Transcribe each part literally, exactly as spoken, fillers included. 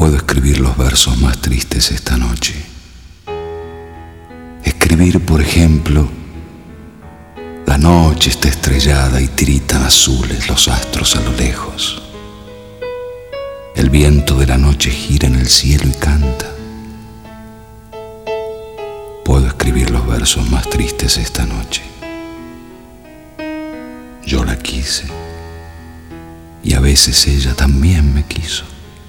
Puedo escribir los versos más tristes esta noche. Escribir, por ejemplo, la noche está estrellada y tiritan azules los astros a lo lejos. El viento de la noche gira en el cielo y canta. Puedo escribir los versos más tristes esta noche. Yo la quise y a veces ella también me quiso.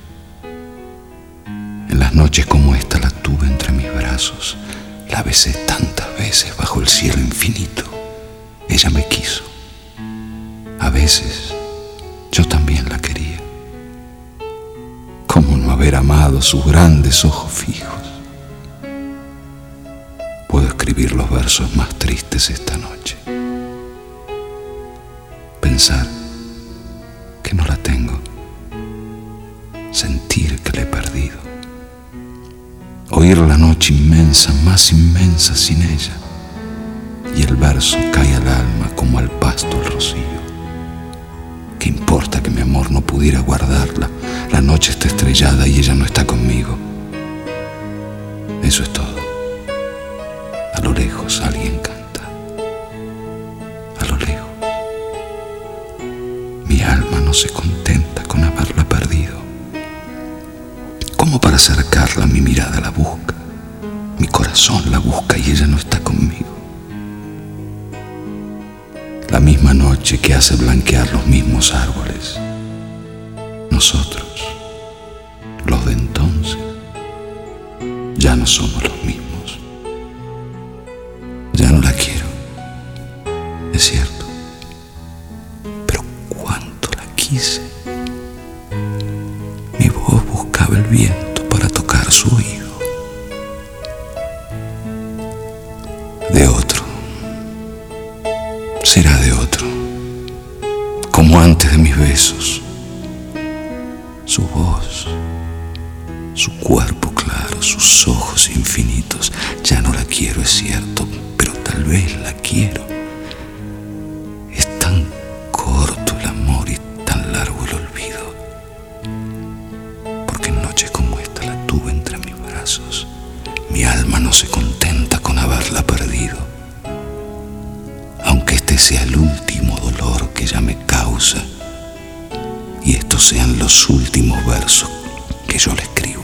En las noches como esta la tuve entre mis brazos, la besé tantas veces bajo el cielo infinito. Ella me quiso. A veces yo también la quería. ¿Cómo no haber amado sus grandes ojos fijos? Puedo escribir los versos más tristes esta noche. Pensar que no la tengo, sentir que la he perdido, oír la noche inmensa, más inmensa sin ella, y el verso cae al alma como al pasto el rocío. ¿Qué importa que mi amor no pudiera guardarla? La noche está estrellada y ella no está conmigo. Eso es todo. A lo lejos alguien canta. A lo lejos. Mi alma no se contenta con haberla perdido. Como para acercarla, mi mirada la busca. Mi corazón la busca y ella no está conmigo. La misma noche que hace blanquear los mismos árboles. Nosotros, los de entonces, ya no somos los mismos. Ya no la quiero, es cierto, pero cuánto la quise. Mi voz buscaba el viento para tocar su oído. De otro, será de otro, como antes de mis besos. Su voz, su cuerpo claro, sus ojos infinitos. Ya no la quiero, es cierto, pero tal vez la quiero. Es tan corto el amor y tan largo el olvido, porque en noches como esta la tuve entre mis brazos. Mi alma no se contenta con haberla perdido, aunque este sea el último dolor que ella me causa y estos sean los últimos versos que yo le escribo.